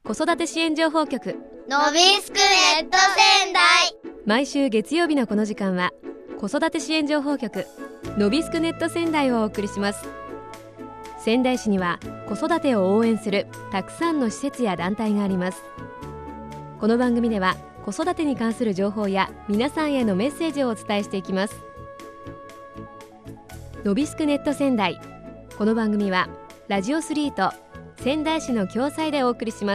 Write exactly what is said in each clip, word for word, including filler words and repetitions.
子育て支援情報局のびすくネット仙台。 毎週月曜日のこの時間は子育て支援情報局のびすくネット仙台をお送りします。仙台市には子育てを応援するたくさんの施設や団体があります。この番組では子育てに関する情報や皆さんへのメッセージをお伝えしていきます。のびすくネット仙台、この番組はラジオスリーと仙台市の共催でお送りします。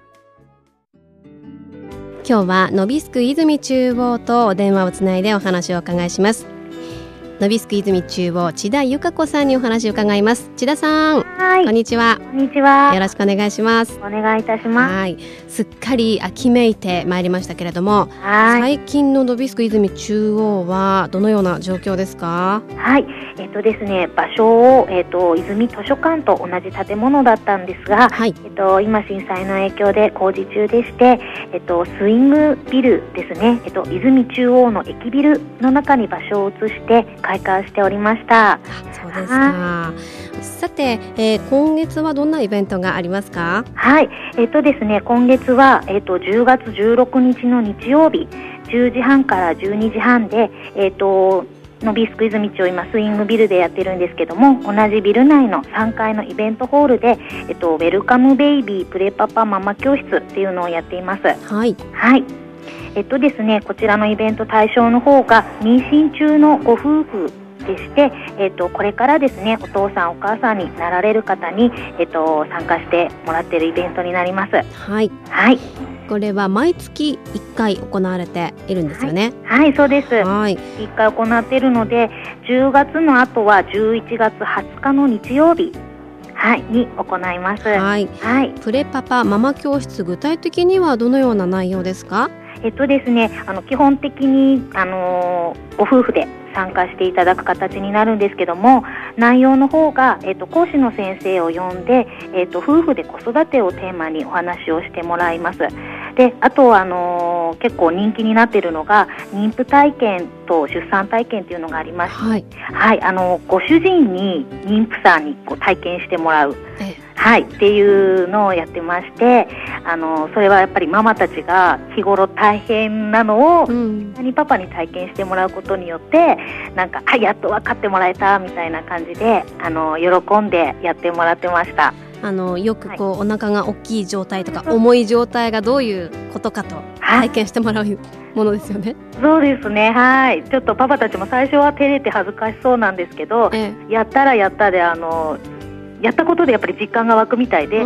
今日はのびすく泉中央とお電話をつないでお話をお伺いします。のびすく泉中央、千田由香子さんにお話を伺います。千田さん、 はい、 こんにちは。 こんにちは。 よろしくお願いします。 お願いいたします。 はい、すっかり秋めいてまいりましたけれども、 はい、 最近ののびすく泉中央はどのような状況ですか？ はい、えっとですね、場所を、えっと、泉図書館と同じ建物だったんですが、 はい、 えっと、今震災の影響で工事中でして、えっと、スイングビルですね、えっと、泉中央の駅ビルの中に場所を移して開館しておりました。 そうですか。さて、えー、今月はどんなイベントがありますか？ はい、えっとですね、今月は、えっと、じゅうがつじゅうろくにちの日曜日じゅうじはんからじゅうにじはんで、えっとのびすく泉町、今スイングビルでやってるんですけども、同じビル内のさんがいのイベントホールで、えっと、ウェルカムベイビープレパパママ教室っていうのをやっています。 はい、 はい、えっとですね、こちらのイベント対象の方が妊娠中のご夫婦でして、えっと、これからですね、お父さんお母さんになられる方に、えっと、参加してもらっているイベントになります。 はい、 はい、 これは毎月いっかい行われているんですよね。 はい、はい、そうです。 はい、 いっかい行っているので、じゅうがつの後はじゅういちがつはつかの日曜日、はい、に行います。 はい、 はい、 プレパパママ教室、具体的にはどのような内容ですか？ えっとですね、あの基本的に、あのー、ご夫婦で参加していただく形になるんですけども、内容の方が、えっと、講師の先生を呼んで、えっと、夫婦で子育てをテーマにお話をしてもらいます。で、あとはあのー、結構人気になっているのが妊婦体験と出産体験というのがありまして、 はい、 はい、あのご主人に妊婦さんにこう体験してもらう、 えはい、っていうのをやってまして、あのそれはやっぱりママたちが日頃大変なのを、うん、何パパに体験してもらうことによって、なんかあやっと分かってもらえたみたいな感じで、あの喜んでやってもらってました。 あのよくこう、はい、お腹が大きい状態とか重い状態がどういうことかと体験してもらうものですよね。 そうですね、はい、ちょっとパパたちも最初は照れて恥ずかしそうなんですけど、ええ、やったらやったで、あのやったことでやっぱり実感が湧くみたいで、うん、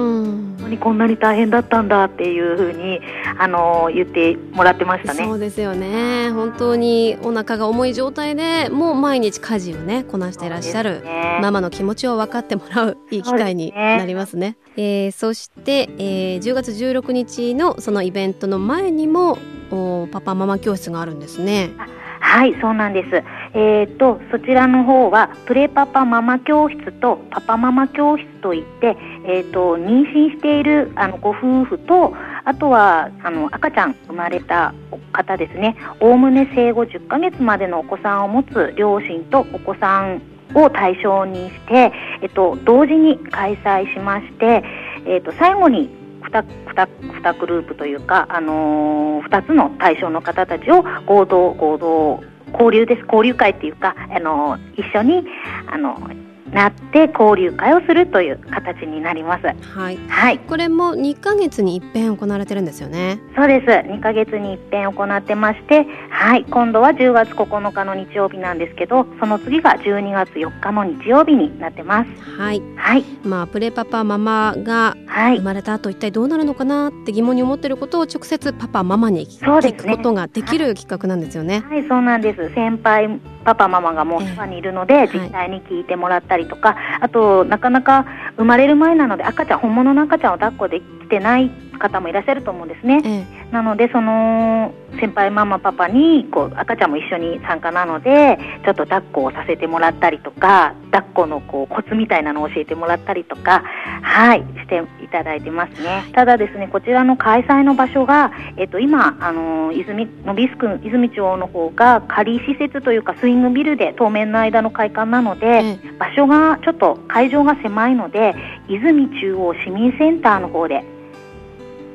こんなに大変だったんだっていう風にあの言ってもらってましたね。 そうですよね。本当にお腹が重い状態でもう毎日家事をねこなしていらっしゃる、ね、ママの気持ちを分かってもらういい機会になりますね。そ, えー、そして、えー、じゅうがつじゅうろくにちのそのイベントの前にもパパママ教室があるんですね。 はい、そうなんです。えー、とそちらの方はプレパパママ教室とパパママ教室といって、えー、と妊娠しているあのご夫婦と、あとはあの赤ちゃん生まれた方ですね、おおむね生後じゅっかげつまでのお子さんを持つ両親とお子さんを対象にして、えー、と同時に開催しまして、えー、と最後に 2, 2, 2グループというか、あのー、ふたつの対象の方たちを合同合同交流です交流会っていうか、あのー、一緒にあのーなって交流会をするという形になります。 はい、 はい、 これもにかげつに一遍行われてるんですよね。 そうです。にかげつに一遍行ってまして、はい、今度はじゅうがつここのかの日曜日なんですけど、その次がじゅうにがつよっかの日曜日になってます。 はい、 はい、 まあ、プレパパママが生まれた後、一体どうなるのかなって疑問に思っていることを直接パパママに聞くことができる企画なんですよね。 はい、はい、そうなんです。先輩パパママがもうそばにいるので、えー、実際に聞いてもらったりとか、はい、あとなかなか生まれる前なので赤ちゃん本物の赤ちゃんを抱っこできてない方もいらっしゃると思うんですね。えー、なのでその先輩ママパパにこう赤ちゃんも一緒に参加なので、ちょっと抱っこをさせてもらったりとか、抱っこのこうコツみたいなのを教えてもらったりとか、はい、していただいてますね。ただですね、こちらの開催の場所が、えっと、今あの泉のびすく泉町の方が仮施設というかスイングビルで当面の間の開館なので、うん、場所がちょっと会場が狭いので泉中央市民センターの方で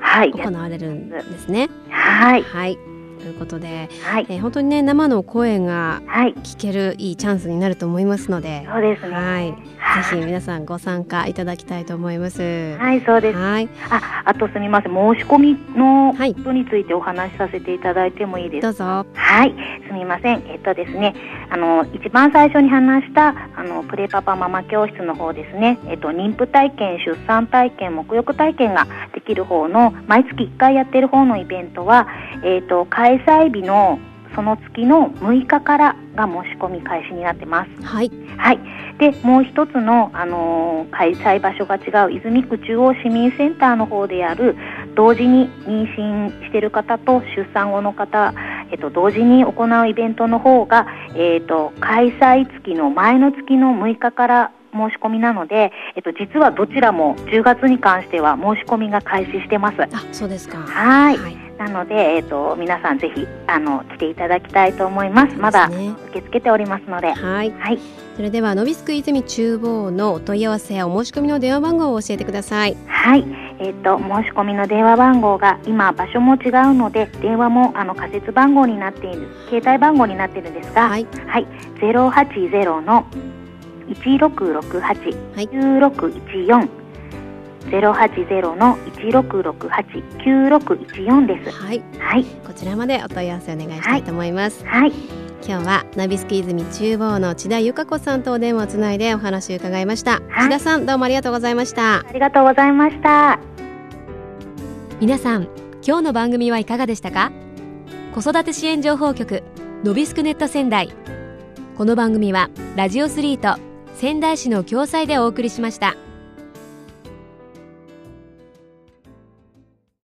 行われるんですね。 はい、 はい、ということで、 はい、 えー、本当にね生の声が聞けるいいチャンスになると思いますので、 そうですね、 はい、ぜひ皆さんご参加いただきたいと思います。 はい、そうです。 はい、 あ、あとすみません、申し込みのことについてお話しさせていただいてもいいですか？ どうぞ。 はい、すみません。えっとですね、あの一番最初に話したあのプレパパママ教室の方ですね、えっと妊婦体験、出産体験、沐浴体験ができる方の毎月いっかいやってる方のイベントは、えっと開催日のその月のむいかからが申し込み開始になってます。 はい、 はい。で、もう一つの、あのー、開催場所が違う泉区中央市民センターの方でやる同時に妊娠している方と出産後の方、えっと、同時に行うイベントの方が、えっと、開催月の前の月のむいかから申し込みなので、えっと、実はどちらもじゅうがつに関しては申し込みが開始してます。 あ、そうですか。 はい、はい、なので、えっと、皆さんぜひあの来ていただきたいと思います。まだ受け付けておりますので、 はい、 はい、 それではノビスク泉中央のお問い合わせやお申し込みの電話番号を教えてください。 はい、えっと、申し込みの電話番号が今場所も違うので電話もあの仮設番号になっている携帯番号になっているんですが、はい、はい、ゼロはちゼロのいちろくろくはちきゅうろくいちよん、ゼロはちゼロのいちろくろくはちきゅうろくいちよんです。 はい、 はい、 こちらまでお問い合わせお願いしたいと思います。 はい、はい、 今日はノビスク泉中央の千田由香子さんとお電話をつないでお話を伺いました。はい、千田さん、どうもありがとうございました。 ありがとうございました。 皆さん、今日の番組はいかがでしたか？子育て支援情報局ノビスクネット仙台、この番組はラジオスリーと仙台市の共催でお送りしました。